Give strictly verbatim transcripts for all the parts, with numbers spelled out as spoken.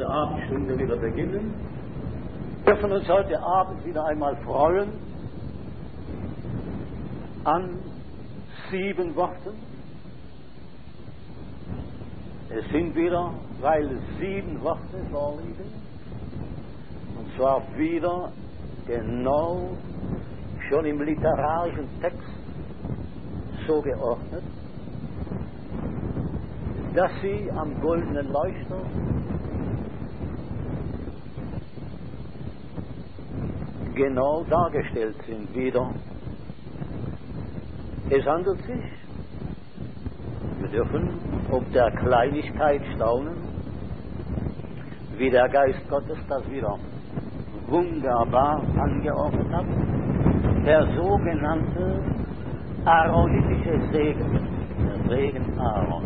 diese Abendstunde wieder beginnen. Wir dürfen uns heute Abend wieder einmal freuen an sieben Worten. Es sind wieder, weil sieben Worte vorliegen, und zwar wieder genau schon im literarischen Text so geordnet, dass sie am goldenen Leuchter genau dargestellt sind wieder. Es handelt sich, wir dürfen ob der Kleinigkeit staunen, wie der Geist Gottes das wieder wunderbar angeordnet hat, der sogenannte aaronitische Segen, der Segen Aaron.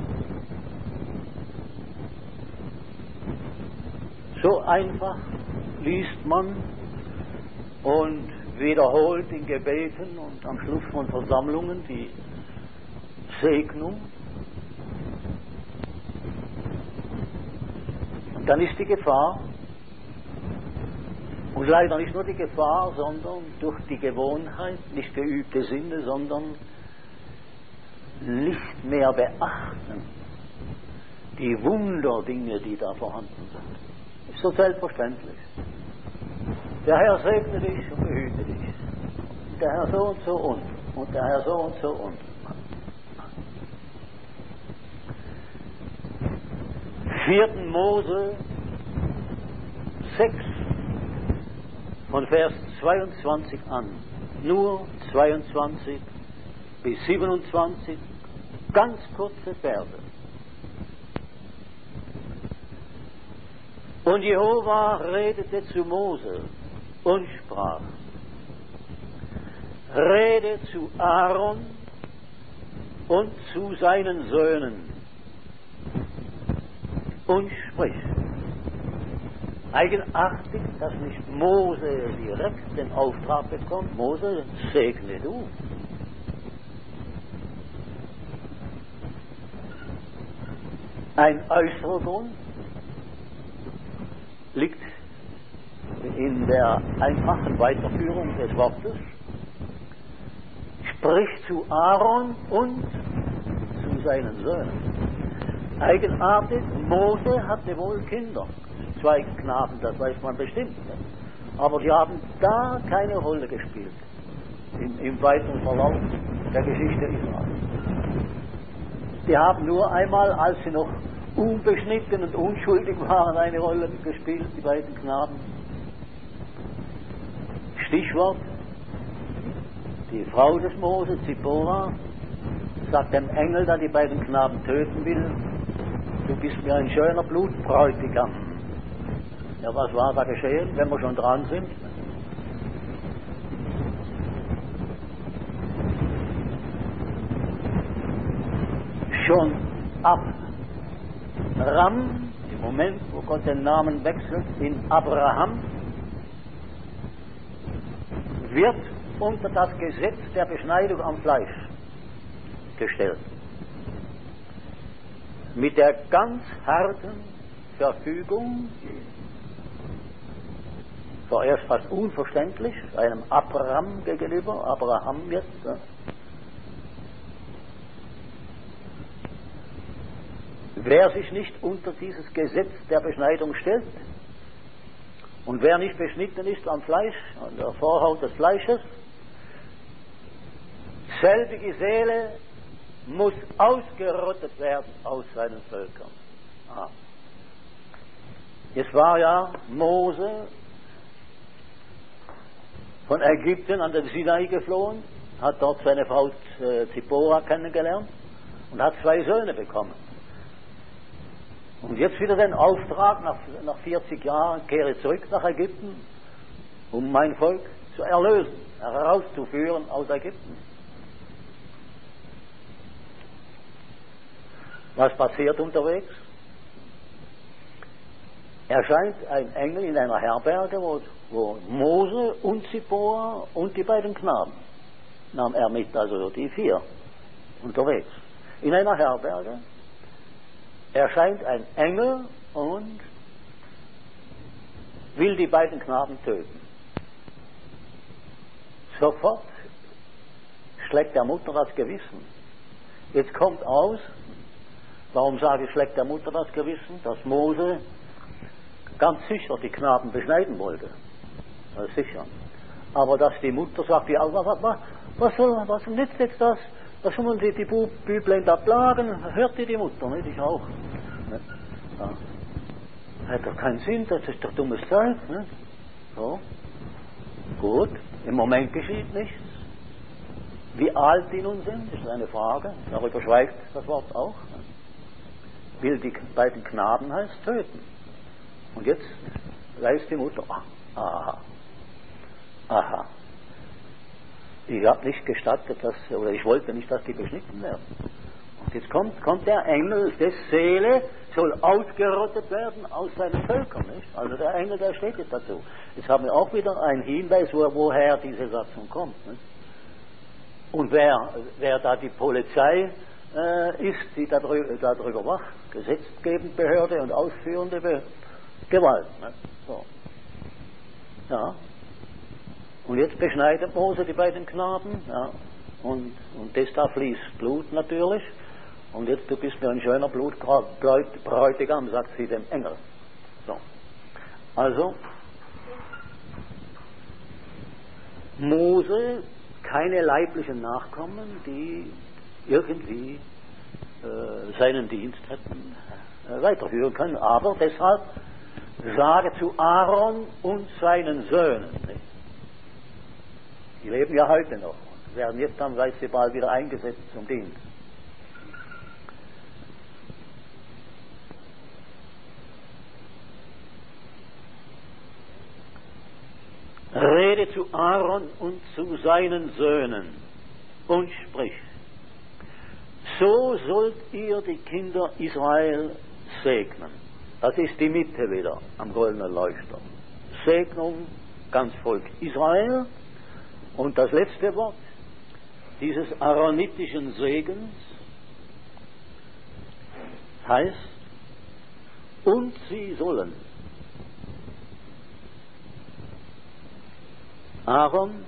So einfach liest man und wiederholt in Gebeten und am Schluss von Versammlungen die Segnung. Und dann ist die Gefahr, und leider nicht nur die Gefahr, sondern durch die Gewohnheit, nicht geübte Sinne, sondern nicht mehr beachten die Wunderdinge, die da vorhanden sind. Ist so selbstverständlich. Der Herr segne dich und behüte dich. Der Herr so und so und. Und der Herr so und so und. vierten Mose sechs von Vers zweiundzwanzig an. Nur zweiundzwanzig bis siebenundzwanzig, ganz kurze Verse. Und Jehova redete zu Mose und sprach: Rede zu Aaron und zu seinen Söhnen und sprich. Eigenartig, dass nicht Mose direkt den Auftrag bekommt: Mose, segne du. Ein äußerer Grund liegt in der einfachen Weiterführung des Wortes. Sprich zu Aaron und zu seinen Söhnen. Eigenartig, Mose hatte wohl Kinder, zwei Knaben, das weiß man bestimmt. Aber die haben da keine Rolle gespielt im, im weiteren Verlauf der Geschichte Israels. Die haben nur einmal, als sie noch unbeschnitten und unschuldig waren, eine Rolle gespielt, die beiden Knaben. Stichwort: die Frau des Mose, Zipporah, sagt dem Engel, der die beiden Knaben töten will: Du bist mir ein schöner Blutbräutigam. Ja, was war da geschehen, wenn wir schon dran sind? Schon ab Ram, im Moment, wo Gott den Namen wechselt in Abraham, wird unter das Gesetz der Beschneidung am Fleisch gestellt. Mit der ganz harten Verfügung, vorerst fast unverständlich, einem Abraham gegenüber, Abraham jetzt, ja. Wer sich nicht unter dieses Gesetz der Beschneidung stellt und wer nicht beschnitten ist am Fleisch, an der Vorhaut des Fleisches, selbige Seele muss ausgerottet werden aus seinen Völkern. Ah. Es war ja Mose von Ägypten an den Sinai geflohen, hat dort seine Frau Zipporah kennengelernt und hat zwei Söhne bekommen. Und jetzt wieder den Auftrag, nach, nach vierzig Jahren kehre zurück nach Ägypten, um mein Volk zu erlösen, herauszuführen aus Ägypten. Was passiert unterwegs? Erscheint ein Engel in einer Herberge, wo, wo Mose und Zipporah und die beiden Knaben, nahm er mit, also die vier, unterwegs. In einer Herberge erscheint ein Engel und will die beiden Knaben töten. Sofort schlägt der Mutter das Gewissen. Jetzt kommt aus, warum sage ich, schlägt der Mutter das Gewissen, dass Mose ganz sicher die Knaben beschneiden wollte. Das ist sicher. Aber dass die Mutter sagt, ja, was, was, was, soll, was nützt jetzt das? Was sollen die, die Büblein da plagen? Hört ihr die Mutter, nicht? Ich auch. Ne? Ja. Hat doch keinen Sinn, das ist doch dummes Zeug. Ne? So. Gut, im Moment geschieht nichts. Wie alt die nun sind, ist eine Frage. Darüber schweigt das Wort auch. Ne? Will die beiden Knaben heißt töten. Und jetzt weiß die Mutter, ah, aha, aha. Ich habe nicht gestattet, dass, oder ich wollte nicht, dass die beschnitten werden. Und jetzt kommt, kommt der Engel, des Seele soll ausgerottet werden aus seinen Völkern, nicht? Also der Engel, der steht jetzt dazu. Jetzt haben wir auch wieder einen Hinweis, wo, woher diese Satzung kommt, nicht? Und wer, wer da die Polizei äh, ist, die darüber, darüber wacht, gesetzgebende Behörde und ausführende Be Gewalt, nicht? So. Ja. Und jetzt beschneidet Mose die beiden Knaben, ja, und, und das da fließt Blut natürlich. Und jetzt, du bist mir ein schöner Blutbräutigam, sagt sie dem Engel. So. Also, Mose, keine leiblichen Nachkommen, die irgendwie äh, seinen Dienst hätten äh, weiterführen können. Aber deshalb sage zu Aaron und seinen Söhnen, nicht? Die leben ja heute noch, werden jetzt am Weißeball wieder eingesetzt zum Dienst. Rede zu Aaron und zu seinen Söhnen und sprich, so sollt ihr die Kinder Israel segnen. Das ist die Mitte wieder am goldenen Leuchter. Segnung, ganz Volk Israel. Und das letzte Wort dieses aaronitischen Segens heißt, und sie sollen. Aaron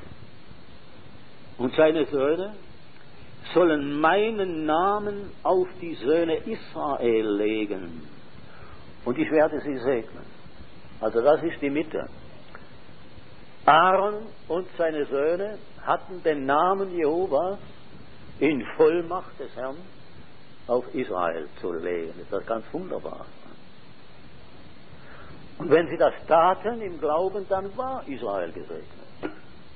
und seine Söhne sollen meinen Namen auf die Söhne Israel legen und ich werde sie segnen. Also das ist die Mitte. Aaron und seine Söhne hatten den Namen Jehovas in Vollmacht des Herrn auf Israel zu legen. Das ist ganz wunderbar. Und wenn sie das taten im Glauben, dann war Israel gesegnet.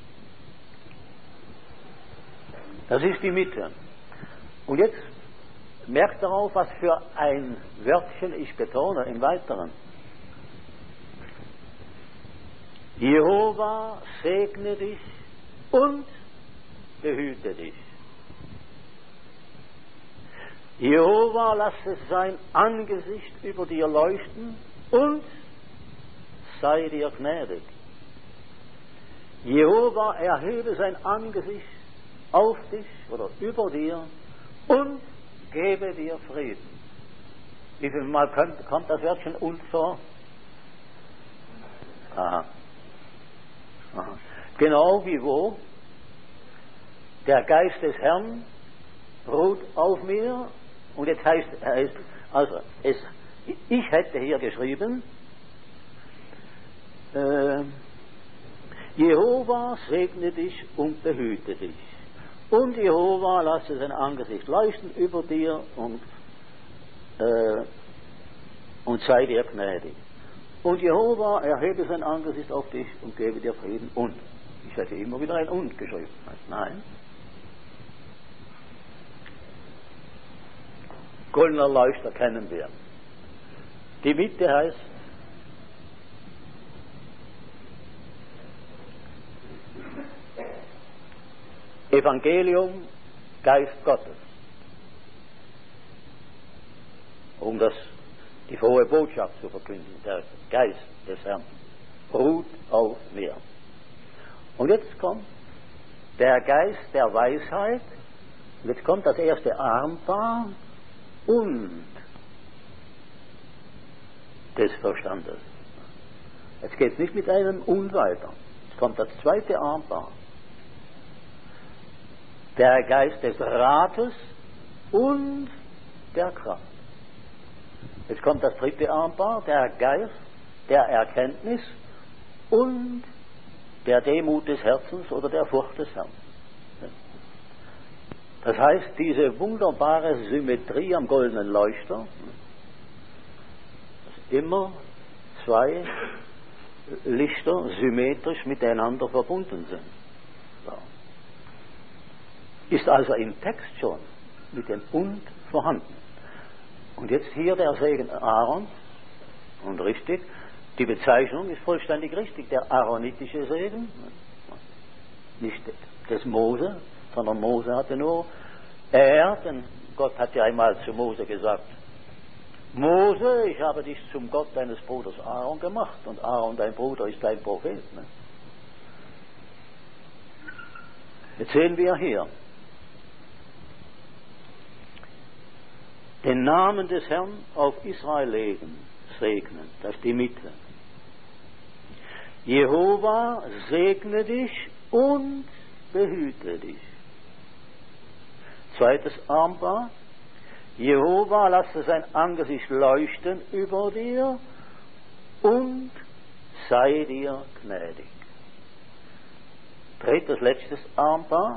Das ist die Mitte. Und jetzt merkt darauf, was für ein Wörtchen ich betone im Weiteren. Jehova segne dich und behüte dich. Jehova lasse sein Angesicht über dir leuchten und sei dir gnädig. Jehova erhebe sein Angesicht auf dich oder über dir und gebe dir Frieden. Wie viel Mal kommt, kommt das Wörtchen und vor? Aha. Aha. Genau wie wo? Der Geist des Herrn ruht auf mir und jetzt heißt, heißt also es, ich hätte hier geschrieben, äh, Jehova segne dich und behüte dich. Und Jehova lasse sein Angesicht leuchten über dir und, äh, und sei dir gnädig. Und Jehova erhebe sein Angesicht auf dich und gebe dir Frieden. Und. Ich hätte immer wieder ein Und geschrieben. Nein. Goldener Leuchter kennen wir. Die Mitte heißt Evangelium, Geist Gottes. Um das, die frohe Botschaft zu verkünden. Der Geist des Herrn ruht auf mir. Und jetzt kommt der Geist der Weisheit. Und jetzt kommt das erste Armpaar und des Verstandes. Jetzt geht es nicht mit einem und weiter. Jetzt kommt das zweite Armbar. Der Geist des Rates und der Kraft. Jetzt kommt das dritte Armbar, der Geist der Erkenntnis und der Demut des Herzens oder der Furcht des Herrn. Das heißt, diese wunderbare Symmetrie am goldenen Leuchter, dass immer zwei Lichter symmetrisch miteinander verbunden sind. So. Ist also im Text schon mit dem Und vorhanden. Und jetzt hier der Segen Aarons, und richtig, die Bezeichnung ist vollständig richtig, der aaronitische Segen, nicht des Mose, sondern Mose hatte nur, er, denn Gott hat ja einmal zu Mose gesagt, Mose, ich habe dich zum Gott deines Bruders Aaron gemacht, und Aaron, dein Bruder, ist dein Prophet. Ne? Jetzt sehen wir hier, den Namen des Herrn auf Israel legen, segnen, das ist die Mitte. Jehova segne dich und behüte dich. Zweites Armbar. Jehova lasse sein Angesicht leuchten über dir und sei dir gnädig. Drittes, letztes Armbar.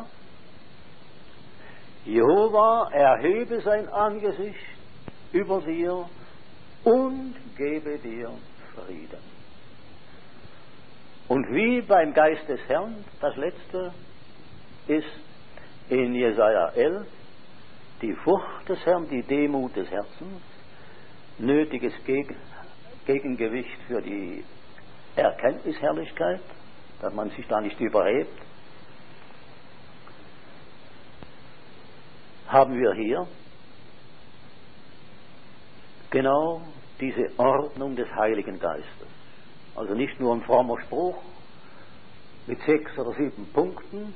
Jehova erhebe sein Angesicht über dir und gebe dir Frieden. Und wie beim Geist des Herrn, das letzte ist in Jesaja elf, die Furcht des Herrn, die Demut des Herzens, nötiges Geg- Gegengewicht für die Erkenntnisherrlichkeit, dass man sich da nicht überhebt, haben wir hier genau diese Ordnung des Heiligen Geistes. Also nicht nur ein frommer Spruch mit sechs oder sieben Punkten,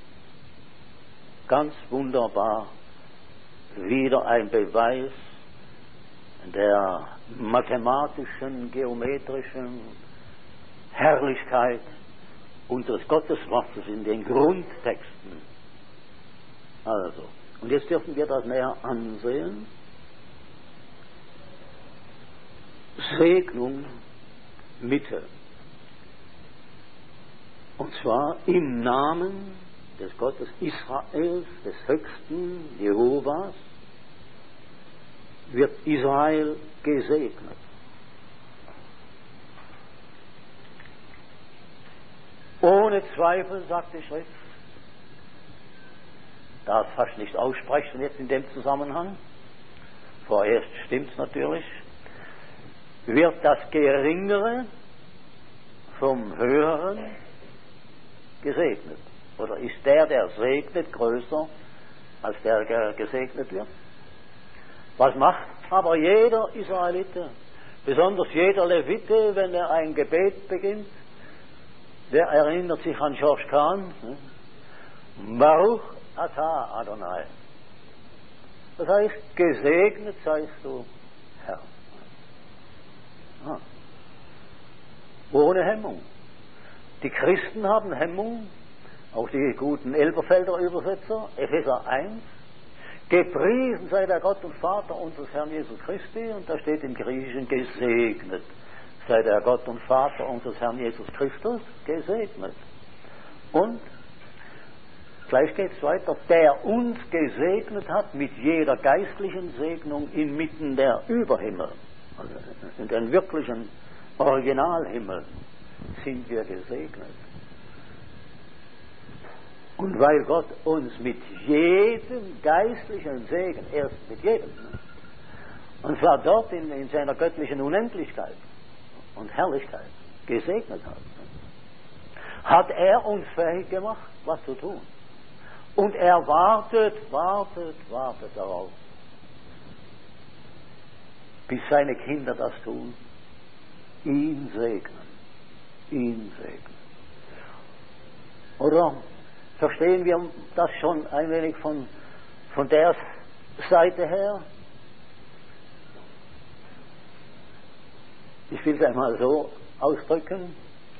ganz wunderbar, wieder ein Beweis der mathematischen, geometrischen Herrlichkeit unseres Gotteswortes in den Grundtexten. Also, und jetzt dürfen wir das näher ansehen. Segnung Mitte. Und zwar im Namen des Gottes Israels, des höchsten Jehovas, wird Israel gesegnet. Ohne Zweifel, sagt die Schrift, darf fast nicht aussprechen jetzt in dem Zusammenhang, vorerst stimmt es natürlich, wird das Geringere vom Höheren gesegnet. Oder ist der, der segnet, größer als der, der gesegnet wird? Was macht aber jeder Israelite, besonders jeder Levite, wenn er ein Gebet beginnt? Der erinnert sich an George Kahn. Baruch atah Adonai. Das heißt, gesegnet seist du, Herr. Ah. Ohne Hemmung. Die Christen haben Hemmung, auch die guten Elberfelder Übersetzer, Epheser eins, gepriesen sei der Gott und Vater unseres Herrn Jesus Christi, und da steht im Griechischen gesegnet sei der Gott und Vater unseres Herrn Jesus Christus, gesegnet. Und gleich geht es weiter, der uns gesegnet hat mit jeder geistlichen Segnung inmitten der Überhimmel, also in den wirklichen Originalhimmel sind wir gesegnet. Und weil Gott uns mit jedem geistlichen Segen, erst mit jedem, und zwar dort in, in seiner göttlichen Unendlichkeit und Herrlichkeit gesegnet hat, hat er uns fähig gemacht, was zu tun. Und er wartet, wartet, wartet darauf, bis seine Kinder das tun, ihn segnen, ihn segnen. Oder verstehen wir das schon ein wenig von, von der Seite her? Ich will es einmal so ausdrücken.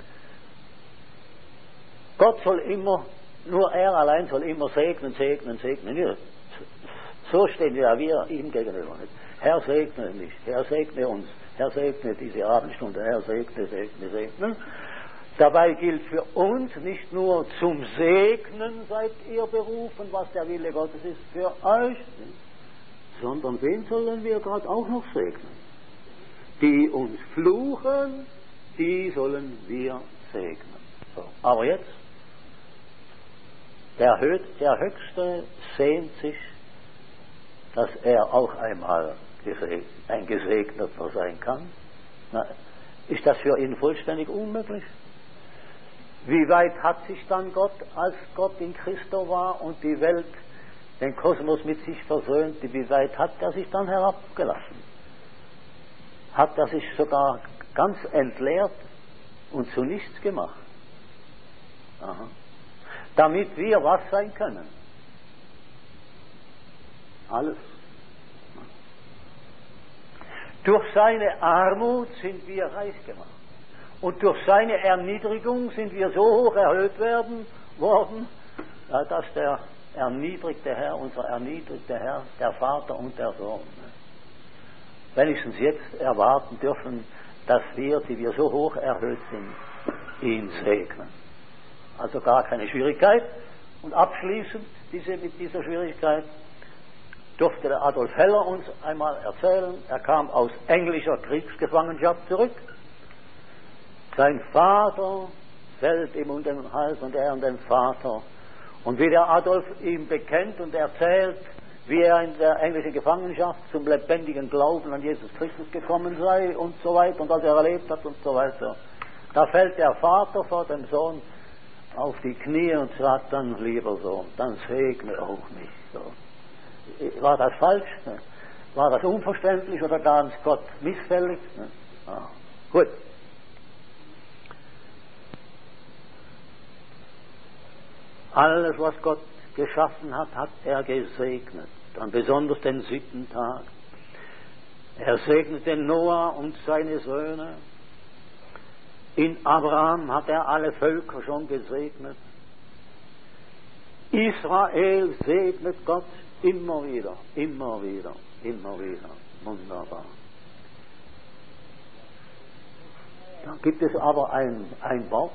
Gott soll immer, nur er allein soll immer segnen, segnen, segnen. Ja, so stehen ja wir ihm gegenüber. Herr segne mich, Herr segne uns, Herr segne diese Abendstunde, Herr segne, segne, segne. Dabei gilt für uns nicht nur zum Segnen seid ihr berufen, was der Wille Gottes ist für euch, sondern wen sollen wir gerade auch noch segnen? Die uns fluchen, die sollen wir segnen. So. Aber jetzt, der, Hö der Höchste sehnt sich, dass er auch einmal gesegnet, ein Gesegneter sein kann. Na, ist das für ihn vollständig unmöglich? Wie weit hat sich dann Gott, als Gott in Christo war und die Welt, den Kosmos mit sich versöhnte, wie weit hat er sich dann herabgelassen? Hat er sich sogar ganz entleert und zu nichts gemacht? Aha. Damit wir was sein können? Alles. Durch seine Armut sind wir reich gemacht. Und durch seine Erniedrigung sind wir so hoch erhöht werden, worden, dass der erniedrigte Herr, unser erniedrigter Herr, der Vater und der Sohn, wenigstens jetzt erwarten dürfen, dass wir, die wir so hoch erhöht sind, ihn segnen. Also gar keine Schwierigkeit. Und abschließend diese, mit dieser Schwierigkeit durfte der Adolf Heller uns einmal erzählen, er kam aus englischer Kriegsgefangenschaft zurück. Sein Vater fällt ihm um den Hals und er um den Vater. Und wie der Adolf ihm bekennt und erzählt, wie er in der englischen Gefangenschaft zum lebendigen Glauben an Jesus Christus gekommen sei und so weiter und was er erlebt hat und so weiter. Da fällt der Vater vor dem Sohn auf die Knie und sagt dann, lieber Sohn, dann segne auch mich. So. War das falsch? War das unverständlich oder ganz Gott missfällig? Ah, gut. Alles, was Gott geschaffen hat, hat er gesegnet. Dann besonders den siebten Tag. Er segnete Noah und seine Söhne. In Abraham hat er alle Völker schon gesegnet. Israel segnet Gott immer wieder, immer wieder, immer wieder. Wunderbar. Dann gibt es aber ein, ein Wort,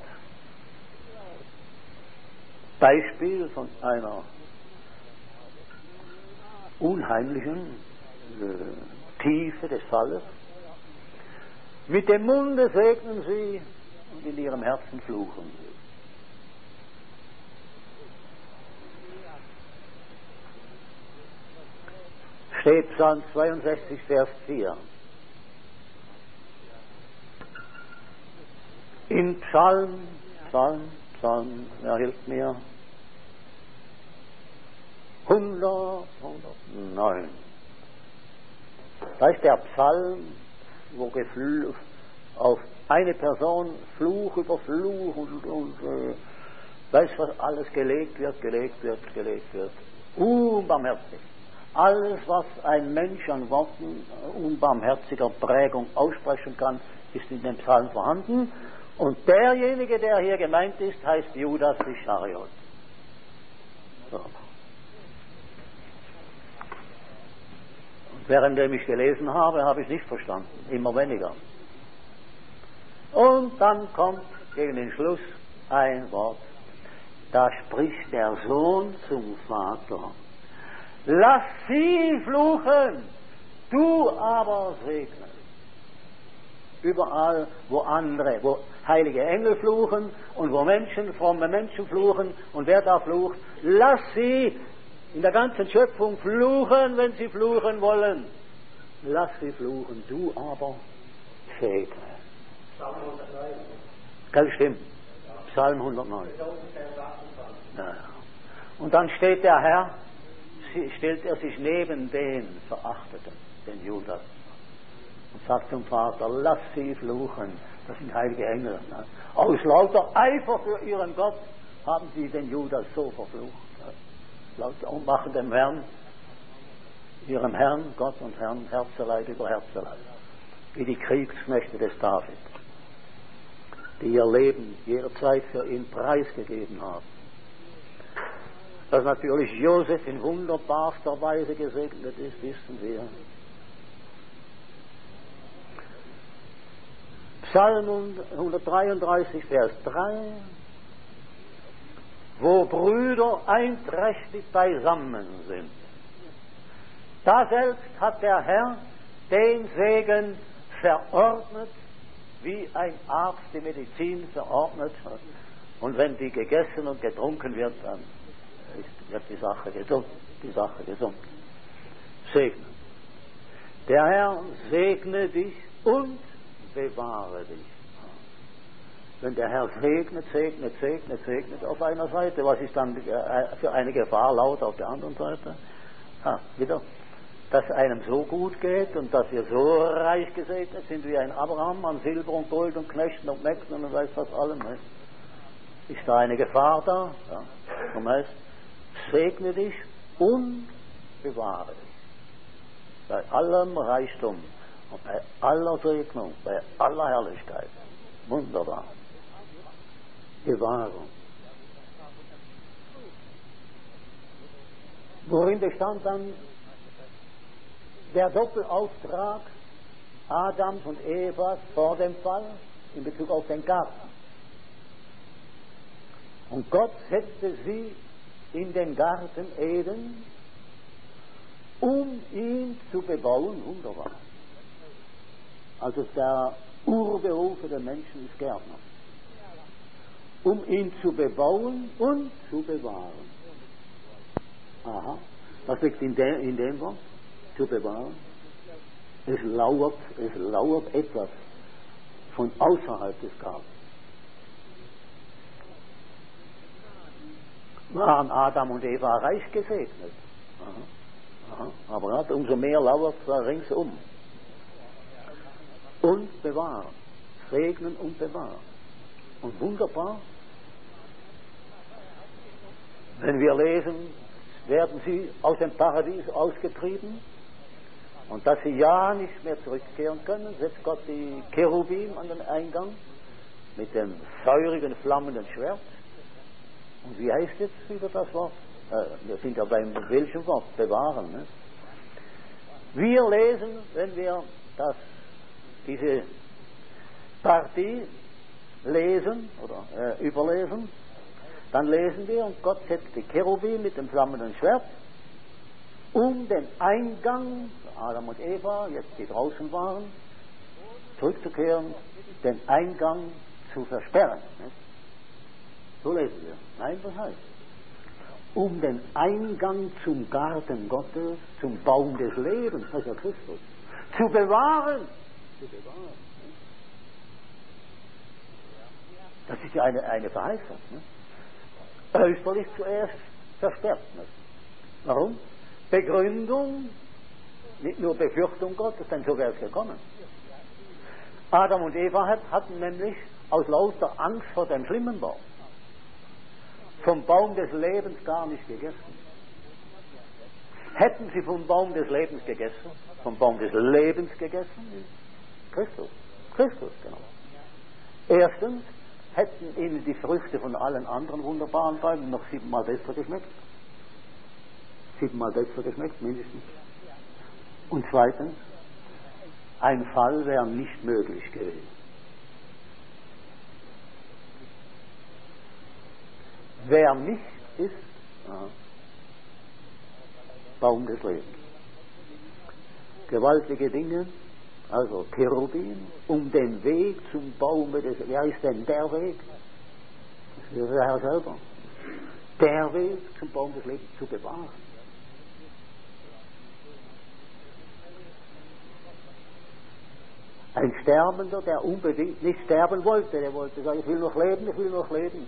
Beispiel von einer unheimlichen äh, Tiefe des Falles. Mit dem Munde segnen sie und in ihrem Herzen fluchen sie. Steht Psalm zweiundsechzig, Vers vier. In Psalm, Psalm, Psalm, wer hilft mir? hundert, hundertneun. Da ist der Psalm, wo gefl- auf eine Person Fluch über Fluch und, und äh, weiß was alles gelegt wird, gelegt wird, gelegt wird. Unbarmherzig. Alles, was ein Mensch an Worten unbarmherziger Prägung aussprechen kann, ist in dem Psalm vorhanden. Und derjenige, der hier gemeint ist, heißt Judas Ischariot. So. Und währenddem ich gelesen habe, habe ich nicht verstanden. Immer weniger. Und dann kommt gegen den Schluss ein Wort. Da spricht der Sohn zum Vater. Lass sie fluchen, du aber segne. Überall, wo andere, wo heilige Engel fluchen und wo Menschen, fromme Menschen fluchen und wer da flucht, lass sie in der ganzen Schöpfung fluchen, wenn sie fluchen wollen. Lass sie fluchen, du aber segne. Psalm hundertneun. Kann stimmen. Psalm hundertneun. Ja. Und dann steht der Herr, stellt er sich neben den Verachteten, den Judas, und sagt zum Vater, lass sie fluchen. Das sind heilige Engel. Ne? Aus lauter Eifer für ihren Gott haben sie den Judas so verflucht. Ne? Lauter und machen dem Herrn, ihrem Herrn, Gott und Herrn, Herzeleid über Herzeleid. Wie die Kriegsknechte des David. die ihr Leben jederzeit für ihn preisgegeben haben. Dass natürlich Josef in wunderbarster Weise gesegnet ist, wissen wir. Psalm hundertdreiunddreißig, Vers drei, wo Brüder einträchtig beisammen sind. Da selbst hat der Herr den Segen verordnet, wie ein Arzt die Medizin verordnet. Und wenn die gegessen und getrunken wird, dann ist, wird die Sache gesund. Die Sache gesund. Segne. Der Herr segne dich und bewahre dich. Wenn der Herr segnet, segnet, segnet, segnet auf einer Seite, was ist dann für eine Gefahr laut auf der anderen Seite? Ah, wieder, dass einem so gut geht und dass wir so reich gesegnet sind wie ein Abraham an Silber und Gold und Knechten und Mägden und weiß was allem. Ne? Ist da eine Gefahr da? Ja. Und heißt, segne dich und bewahre dich. Bei allem Reichtum und bei aller Segnung, bei aller Herrlichkeit. Wunderbar. Bewahrung. Worin bestand dann der Doppelauftrag Adams und Evas vor dem Fall in Bezug auf den Garten? Und Gott setzte sie in den Garten Eden, um ihn zu bebauen. Wunderbar. Also der Urberuf der Menschen ist Gärtner. Um ihn zu bebauen und zu bewahren. Aha, was liegt in, de, in dem Wort? Zu bewahren. Es lauert, es lauert etwas von außerhalb des Gartens. Waren Adam und Eva reich gesegnet. Aha. Aha. Aber gerade umso mehr lauert es da ringsum. Und bewahren. Segnen und bewahren. Und wunderbar, wenn wir lesen, werden sie aus dem Paradies ausgetrieben und dass sie ja nicht mehr zurückkehren können, setzt Gott die Cherubim an den Eingang mit dem feurigen, flammenden Schwert. Und wie heißt jetzt wieder das Wort? Äh, wir sind ja beim welchen Wort? Bewahren. Ne? Wir lesen, wenn wir das, diese Partie lesen oder äh, überlesen, dann lesen wir, und Gott setzt die Cherubim mit dem flammenden Schwert, um den Eingang, Adam und Eva, jetzt die draußen waren, zurückzukehren, den Eingang zu versperren. Nicht? So lesen wir. Nein, was heißt? Um den Eingang zum Garten Gottes, zum Baum des Lebens, das ist ja Christus, zu bewahren. Zu bewahren. Das ist ja eine, eine Verheißung. Ne? Äußerlich zuerst versperrt. Ne? Warum? Begründung, nicht nur Befürchtung Gottes, denn so wäre es gekommen. Adam und Eva hat, hatten nämlich aus lauter Angst vor dem schlimmen Baum vom Baum des Lebens gar nicht gegessen. Hätten sie vom Baum des Lebens gegessen, vom Baum des Lebens gegessen, Christus, Christus, genau. Erstens hätten ihnen die Früchte von allen anderen wunderbaren Bäumen noch siebenmal besser geschmeckt. Siebenmal besser geschmeckt, mindestens. Und zweitens, ein Fall wäre nicht möglich gewesen. Wer nicht ist, ja, Baum des Lebens. Gewaltige Dinge, also Cherubim, um den Weg zum Baume des, wer ist denn der Weg? Das ist der Herr selber. Der Weg zum Baum des Lebens zu bewahren. Ein Sterbender, der unbedingt nicht sterben wollte, der wollte sagen, ich will noch leben, ich will noch leben.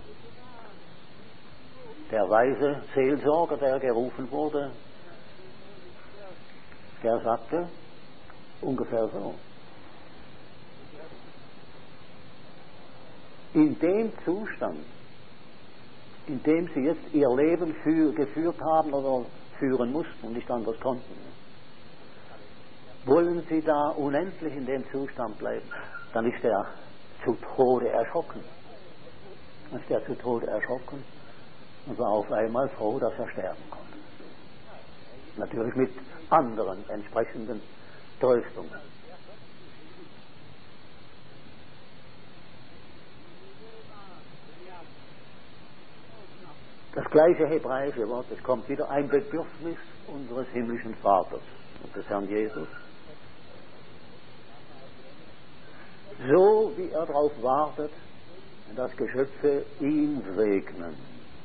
Der weise Seelsorger, der gerufen wurde, der sagte ungefähr so: In dem Zustand, in dem sie jetzt ihr Leben für, geführt haben oder führen mussten und nicht anders konnten, wollen sie da unendlich in dem Zustand bleiben, dann ist der zu Tode erschrocken. Ist er zu Tode erschrocken und war auf einmal froh, dass er sterben konnte. Natürlich mit anderen entsprechenden Tröstungen. Das gleiche hebräische Wort, es kommt wieder ein Bedürfnis unseres himmlischen Vaters und des Herrn Jesus. So wie er darauf wartet, dass Geschöpfe ihn segnen.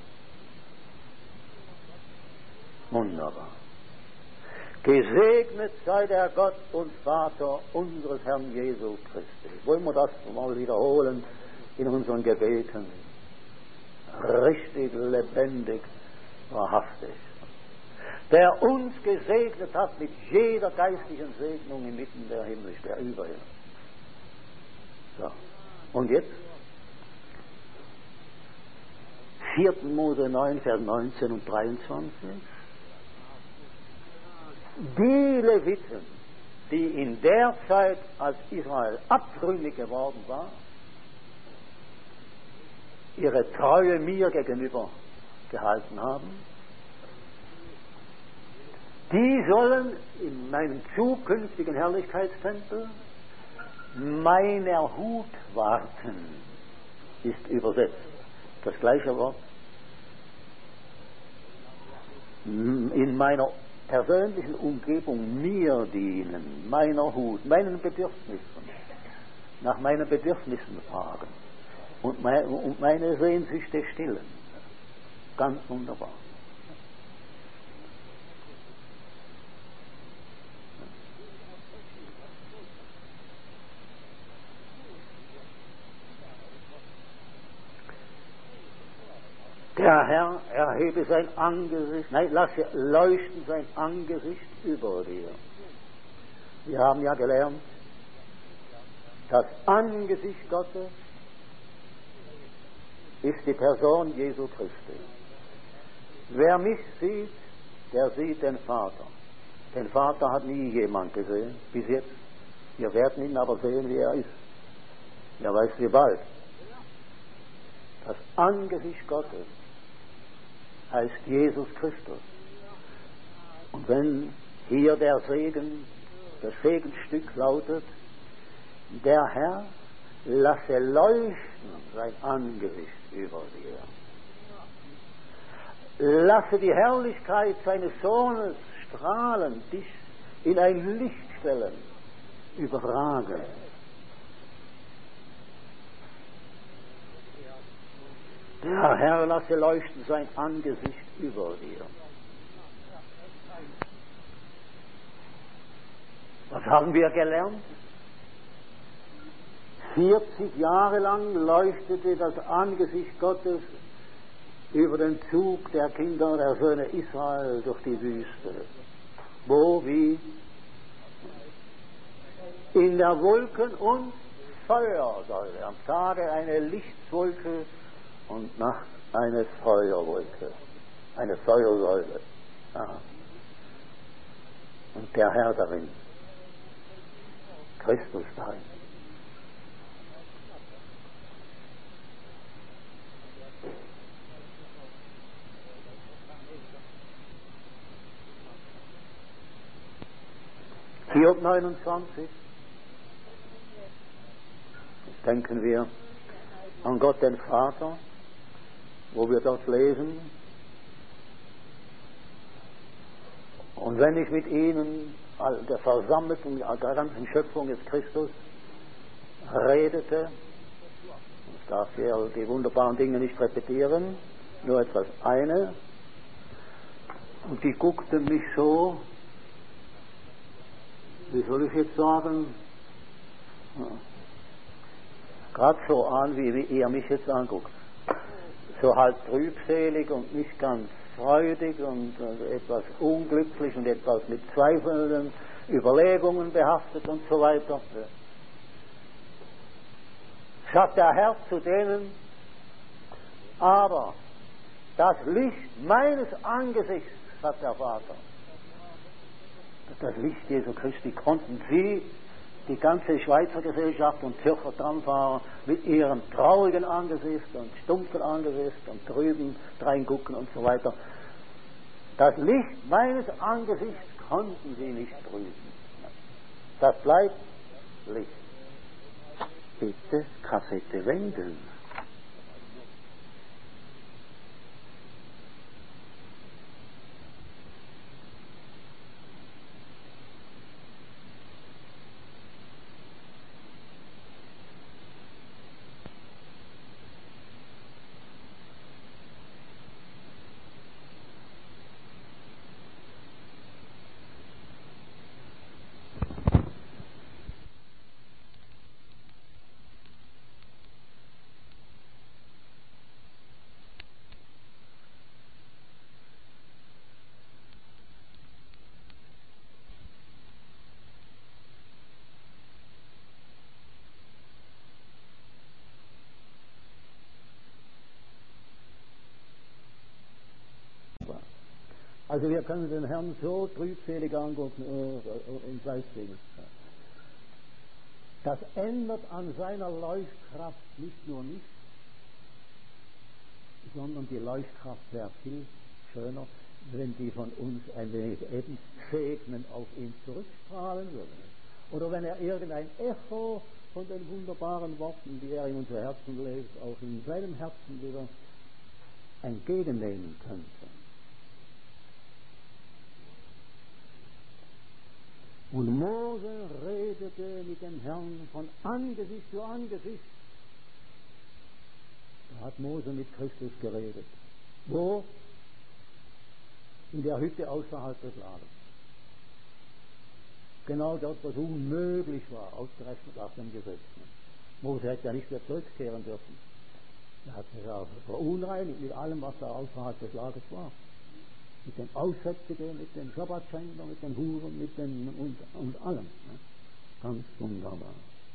Wunderbar. Gesegnet sei der Gott und Vater unseres Herrn Jesu Christi. Wollen wir das mal wiederholen in unseren Gebeten? Richtig, lebendig, wahrhaftig. Der uns gesegnet hat mit jeder geistlichen Segnung inmitten der Himmel, der Überhimmel. So. Und jetzt? vierter Mose neun, Vers neunzehn und dreiundzwanzig. Die Leviten, die in der Zeit, als Israel abtrünnig geworden war, ihre Treue mir gegenüber gehalten haben, die sollen in meinem zukünftigen Herrlichkeitstempel meiner Hut warten, ist übersetzt. Das gleiche Wort. In meiner persönlichen Umgebung mir dienen, meiner Hut, meinen Bedürfnissen, nach meinen Bedürfnissen fragen und meine, und meine Sehnsüchte stillen. Ganz wunderbar. Der Herr erhebe sein Angesicht, nein, lasse leuchten sein Angesicht über dir. Wir haben ja gelernt, das Angesicht Gottes ist die Person Jesu Christi. Wer mich sieht, der sieht den Vater. Den Vater hat nie jemand gesehen, bis jetzt. Wir werden ihn aber sehen, wie er ist. Ja, weißt du, bald. Das Angesicht Gottes heißt Jesus Christus. Und wenn hier der Segen, das Segensstück lautet, der Herr lasse leuchten sein Angesicht über dir. Lasse die Herrlichkeit seines Sohnes strahlen, dich in ein Licht stellen, überragen. Der Herr lasse leuchten sein Angesicht über dir. Was haben wir gelernt? vierzig Jahre lang leuchtete das Angesicht Gottes über den Zug der Kinder der Söhne Israel durch die Wüste. Wo, wie? In der Wolken- und Feuersäule. Am Tage eine Lichtwolke und Nacht eine Feuerwolke, eine Feuersäule. Aha. Und der Herr darin, Christus darin. Hiob neunundzwanzig. Jetzt denken wir an Gott den Vater, wo wir dort lesen, und wenn ich mit ihnen, der Versammelten, der ganzen Schöpfung des Christus, redete, ich darf hier die wunderbaren Dinge nicht repetieren, nur etwas eine, und die guckten mich so, wie soll ich jetzt sagen, gerade so an, wie, wie ihr mich jetzt anguckt. So halb trübselig und nicht ganz freudig und äh, etwas unglücklich und etwas mit zweifelnden Überlegungen behaftet und so weiter. Sagt der Herr zu denen, aber das Licht meines Angesichts, sagt der Vater, das Licht Jesu Christi, konnten sie die ganze Schweizer Gesellschaft und Zürcher Tramfahrer mit ihrem traurigen Angesicht und stumpfen Angesicht und drüben reingucken und so weiter. Das Licht meines Angesichts konnten sie nicht trüben. Das bleibt Licht. Bitte Kassette wenden. Also wir können den Herrn so trübselig angucken und gleichzeitig. Das ändert an seiner Leuchtkraft nicht nur nichts, sondern die Leuchtkraft wäre viel schöner, wenn die von uns ein wenig eben segnend auf ihn zurückstrahlen würde. Oder wenn er irgendein Echo von den wunderbaren Worten, die er in unser Herzen legt, auch in seinem Herzen wieder entgegennehmen könnte. Und Mose redete mit dem Herrn von Angesicht zu Angesicht. Da hat Mose mit Christus geredet. Wo? In der Hütte außerhalb des Lagers. Genau dort, was unmöglich war, ausgerechnet nach dem Gesetz. Mose hätte ja nicht mehr zurückkehren dürfen. Er hat sich auch verunreinigt mit allem, was da außerhalb des Lagers war. Mit den Aussätzigen, mit den Schabbatschändern, mit den Huren, mit den und, und allem. Ne? Ganz wunderbar.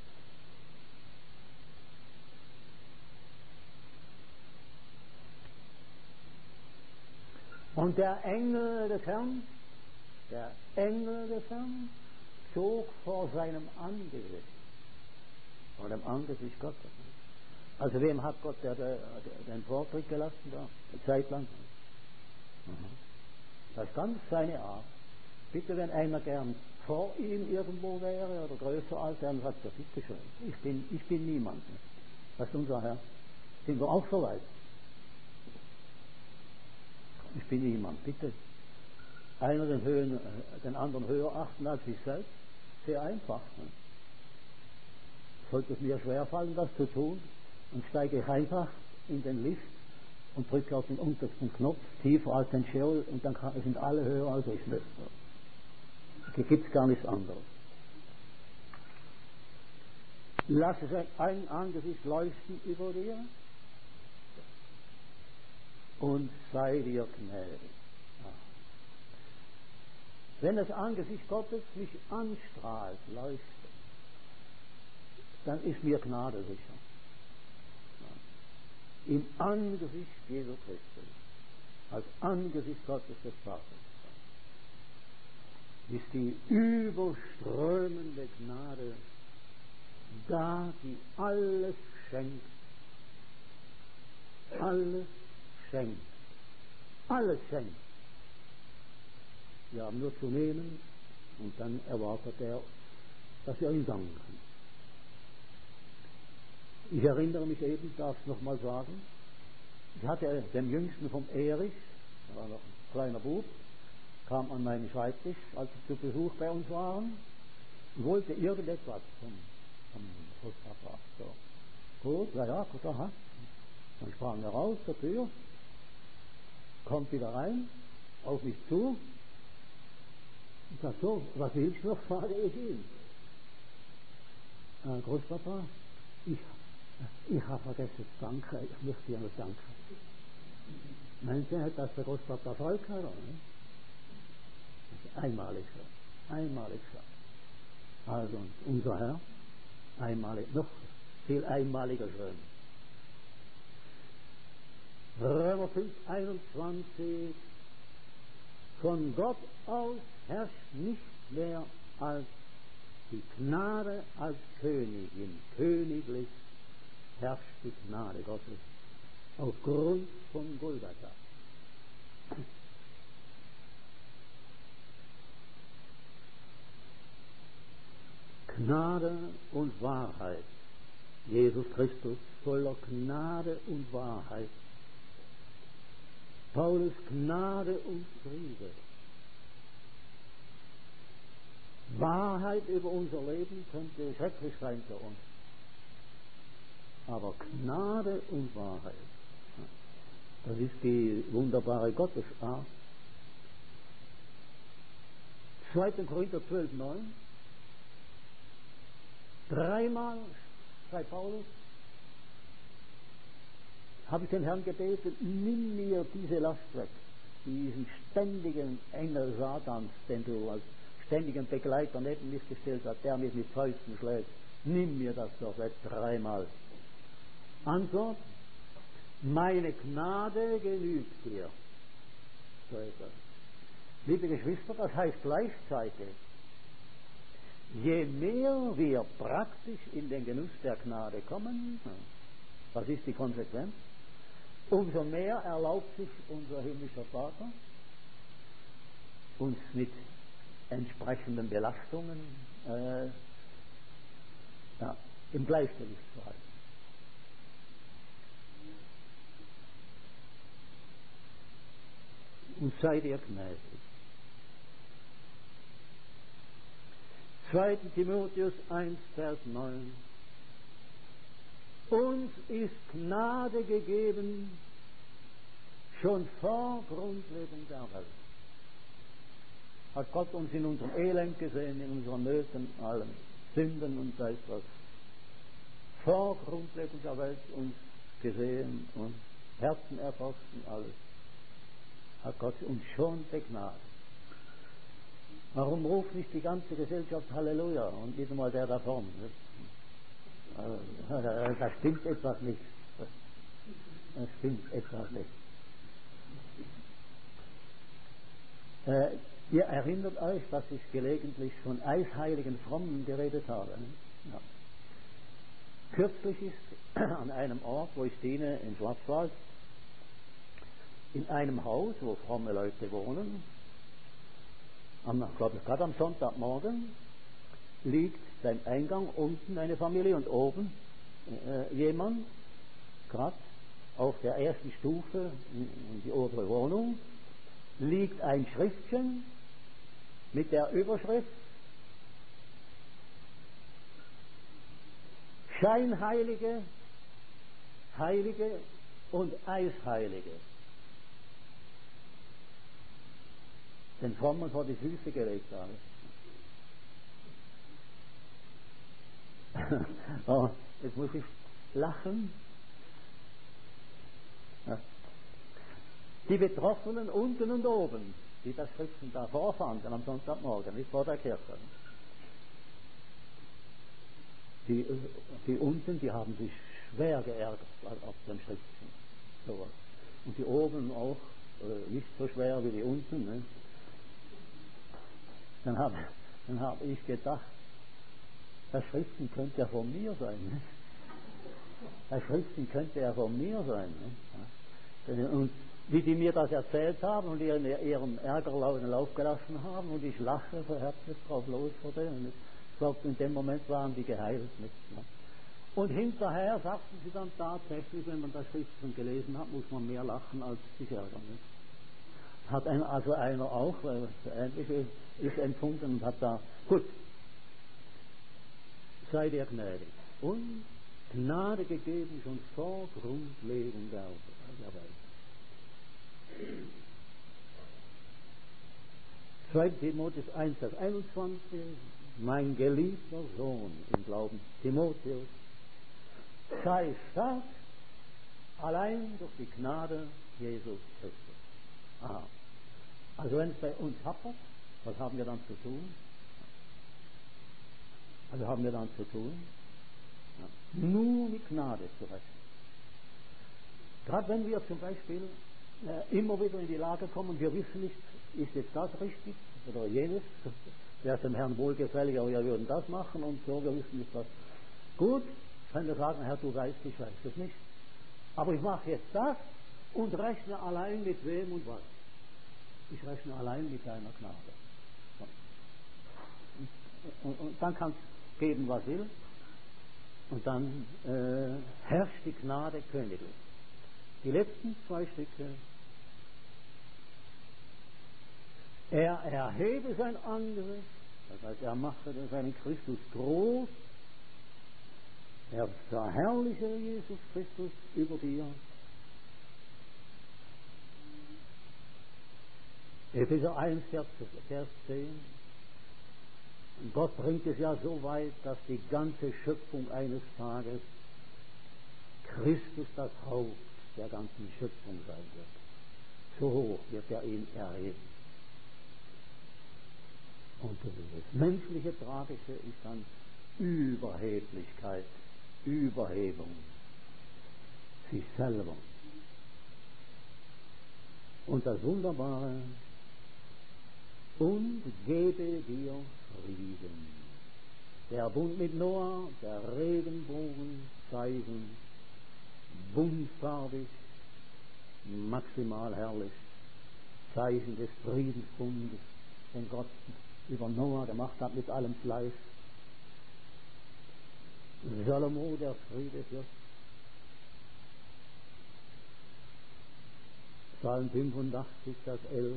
Und der Engel des Herrn, der Engel des Herrn, zog vor seinem Angesicht, vor dem Angesicht Gottes. Also wem hat Gott der, der, der, den Vortritt gelassen da? Eine Zeit lang? Mhm. Das ist ganz seine Art. Bitte, wenn einer gern vor ihm irgendwo wäre oder größer als er, dann sagt er, bitte schön, ich bin, ich bin niemand. Das ist unser Herr. Sind wir auch so weit? Ich bin niemand, bitte. Einer den, Höhen, den anderen höher achten als sich selbst. Sehr einfach. Ne? Sollte es mir schwerfallen, das zu tun, und steige ich einfach in den Lift und drücke auf den untersten Knopf, tiefer als den Scheol, und dann kann, sind alle höher als ich selbst. Hier gibt es gar nichts anderes. Lasse sein Angesicht leuchten über dir und sei dir gnädig. Ja. Wenn das Angesicht Gottes mich anstrahlt, leuchtet, dann ist mir Gnade sicher. Ja. Im Angesicht Jesu Christus, als Angesicht Gottes des Vaters, ist die überströmende Gnade da, die alles schenkt. Alles schenkt. Alles schenkt. Wir haben nur zu nehmen, und dann erwartet er, dass wir ihm danken. Ich erinnere mich eben, darf es nochmal sagen, ich hatte den Jüngsten vom Erich, er war noch ein kleiner Bub, kam an meinen Schreibtisch, als sie zu Besuch bei uns waren, und wollte irgendetwas vom, vom Großpapa. So. Gut, ja, ja, gut, aha. Dann sprang er raus zur Tür, kommt wieder rein, auf mich zu, und sagt so, was willst du noch, frage ich ihn. Äh, Großpapa, ich, ich habe vergessen, danke, ich möchte dir noch danken. Meint ihr, dass der Großpapa Erfolg hat, oder? Einmalig so. Einmalig so. Also unser Herr, einmalig, noch viel einmaliger schön. Römer fünf, einundzwanzig. Von Gott aus herrscht nicht mehr als die Gnade als Königin, königlich herrscht die Gnade Gottes aufgrund von Golgatha. Gnade und Wahrheit. Jesus Christus voller Gnade und Wahrheit. Paulus Gnade und Friede. Wahrheit über unser Leben könnte schrecklich sein für uns. Aber Gnade und Wahrheit, das ist die wunderbare Gottesart. zweiter Korinther zwölf, neun. Dreimal, sagt Paulus, habe ich den Herrn gebeten, nimm mir diese Last weg, diesen ständigen Engel Satans, den du als ständigen Begleiter neben mich gestellt hast, der mich mit Fäusten schlägt. Nimm mir das doch weg, dreimal. Antwort: Meine Gnade genügt dir. So ist das. Liebe Geschwister, das heißt gleichzeitig, je mehr wir praktisch in den Genuss der Gnade kommen, was ist die Konsequenz? Umso mehr erlaubt sich unser himmlischer Vater, uns mit entsprechenden Belastungen äh, ja, im Gleichgewicht zu halten. Und sei dir gnädig. zweiter Timotheus eins, Vers neun. Uns ist Gnade gegeben, schon vor Grundlegung der Welt. Hat Gott uns in unserem Elend gesehen, in unseren Nöten, allen Sünden und weiß was. Vor Grundlegung der Welt uns gesehen und Herzen erforscht und alles. Hat Gott uns schon begnadigt. Warum ruft nicht die ganze Gesellschaft Halleluja und nicht einmal der da vorne? Also, da stimmt etwas nicht. Da stimmt etwas nicht. Äh, ihr erinnert euch, dass ich gelegentlich von eisheiligen Frommen geredet habe. Ja. Kürzlich ist an einem Ort, wo ich diene, in Schwarzwald, in einem Haus, wo fromme Leute wohnen, am, glaube ich, gerade am Sonntagmorgen, liegt beim Eingang unten eine Familie und oben äh, jemand, gerade auf der ersten Stufe in, in die obere Wohnung, liegt ein Schriftchen mit der Überschrift Scheinheilige, Heilige und Eisheilige. Den Frommen vor die Füße gelegt habe. Oh, jetzt muss ich lachen. Ja. Die Betroffenen unten und oben, die das Schriften da vorfanden am Sonntagmorgen, nicht vor der Kirche. Die, die unten, die haben sich schwer geärgert auf dem Schriften. So. Und die oben auch äh, nicht so schwer wie die unten. Ne? Dann habe dann hab ich gedacht, das Schriften könnte ja von mir sein. Ne? Das Schriften könnte ja von mir sein. Ne? Und wie die mir das erzählt haben und ihren, ihren Ärgerlauten Lauf gelassen haben und ich lache so herzlich drauf los vor denen. Ich glaube, in dem Moment waren die geheilt. Nicht? Ne? Und hinterher sagten sie dann tatsächlich, wenn man das Schriften gelesen hat, muss man mehr lachen als sich ärgern. Nicht? Hat ein, also einer auch, weil das Ähnliche ist empfunden und hat da, gut, sei dir gnädig. Und Gnade gegeben schon vor Grundlegung der, der Welt. zweiter Timotheus eins, Vers einundzwanzig, mein geliebter Sohn im Glauben, Timotheus, sei stark, allein durch die Gnade Jesus Christus. Aha. Also wenn es bei uns hapert, was haben wir dann zu tun? Also haben wir dann zu tun? Ja. Nur mit Gnade zu rechnen. Gerade wenn wir zum Beispiel äh, immer wieder in die Lage kommen, wir wissen nicht, ist jetzt das richtig oder jenes, wäre es dem Herrn wohlgefällig, aber wir würden das machen und so, wir wissen nicht was. Gut, können wir sagen, Herr, du weißt, ich weiß es nicht. Aber ich mache jetzt das und rechne allein mit wem und was. Ich rechne allein mit deiner Gnade. Und, und, und dann kann es geben, was will. Und dann äh, herrscht die Gnade königlich. Die letzten zwei Stücke. Er erhebe sein Angesicht, das heißt, er machte seinen Christus groß. Er verherrliche Jesus Christus über dir. Epheser eins, Vers zehn. Und Gott bringt es ja so weit, dass die ganze Schöpfung eines Tages Christus das Haupt der ganzen Schöpfung sein wird. So hoch wird er ihn erheben. Und das menschliche Tragische ist dann Überheblichkeit, Überhebung, sich selber. Und das Wunderbare, und gebe dir Frieden. Der Bund mit Noah, der Regenbogenzeichen, buntfarbig, maximal herrlich, Zeichen des Friedensbundes, den Gott über Noah gemacht hat mit allem Fleisch. Salomo, der Friedefürst. Psalm fünfundachtzig, Vers elf.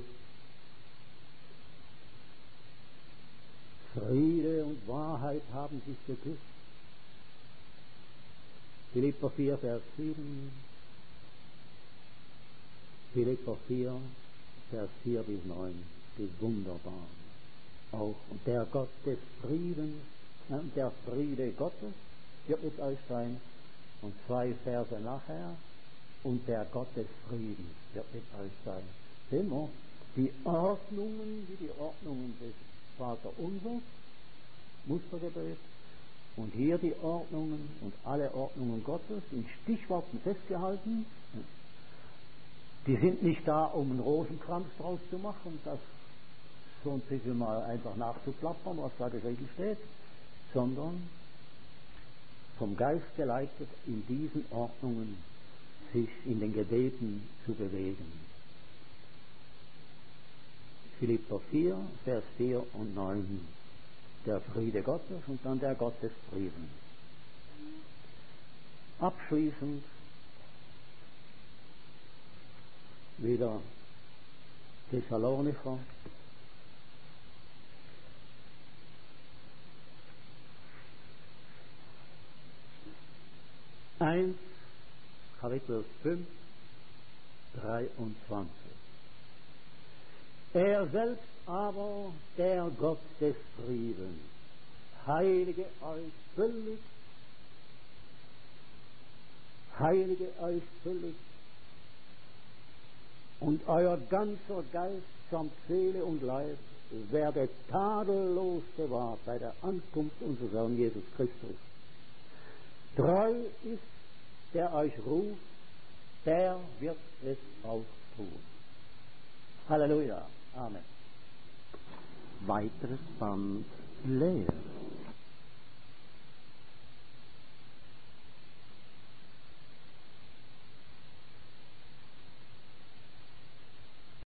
Friede und Wahrheit haben sich geküsst. Philipper vier, Vers sieben. Philipper vier, Vers vier bis neun. Das ist wunderbar. Auch und der Gott des Friedens, der Friede Gottes wird mit euch sein. Und zwei Verse nachher. Und der Gott des Friedens wird mit euch sein. Sehen wir, die Ordnungen, wie die Ordnungen des Vater unser, Mustergebet, und hier die Ordnungen und alle Ordnungen Gottes in Stichworten festgehalten. Die sind nicht da, um einen Rosenkranz draus zu machen, das so ein bisschen mal einfach nachzuplappern, was da geschrieben steht, sondern vom Geist geleitet in diesen Ordnungen sich in den Gebeten zu bewegen. Philipper vier, Vers vier und neun. Der Friede Gottes und dann der Gott des Friedens. Abschließend wieder Thessalonicher. eins, Kapitel fünf, dreiundzwanzig. Er selbst aber, der Gott des Friedens, heilige euch völlig, heilige euch völlig, und euer ganzer Geist samt Seele und Leib werde tadellos bewahrt bei der Ankunft unseres Herrn Jesus Christus. Treu ist, der euch ruft, der wird es auch tun. Halleluja. Amen. Weiteres Band leer.